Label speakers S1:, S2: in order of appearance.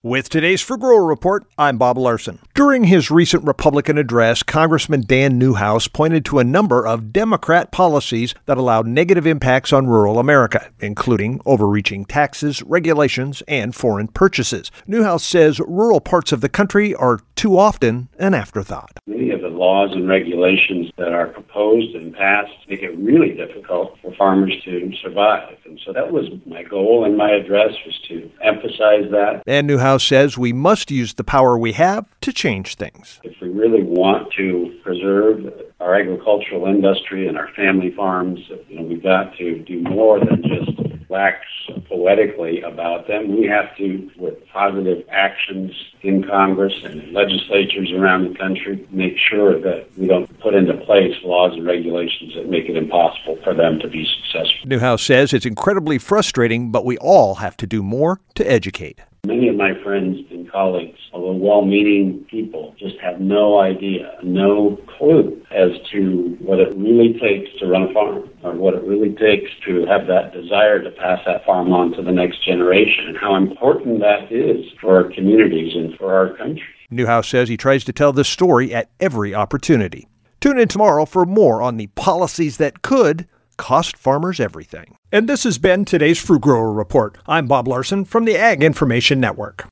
S1: With today's Fruit Grower Report, I'm Bob Larson. During his recent Republican address, Congressman Dan Newhouse pointed to a number of Democrat policies that allowed negative impacts on rural America, including overreaching taxes, regulations, and foreign purchases. Newhouse says rural parts of the country are too often an afterthought.
S2: Many of the laws and regulations that are proposed and passed make it really difficult for farmers to survive. And so that was my goal in my address, was to emphasize that.
S1: And Newhouse says we must use the power we have to change things.
S2: If we really want to preserve our agricultural industry and our family farms, we've got to do more than just wax poetically about them. We have to, with positive actions in Congress and legislatures around the country, make sure that we don't put into place laws and regulations that make it impossible for them to be successful.
S1: Newhouse says it's incredibly frustrating, but we all have to do more to educate.
S2: Many of my friends and colleagues, although well-meaning people, just have no idea, no clue as to what it really takes to run a farm, or what it really takes to have that desire to pass that farm on to the next generation, and how important that is for our communities and for our country.
S1: Newhouse says he tries to tell this story at every opportunity. Tune in tomorrow for more on the policies that could cost farmers everything. And this has been today's Fruit Grower Report. I'm Bob Larson from the Ag Information Network.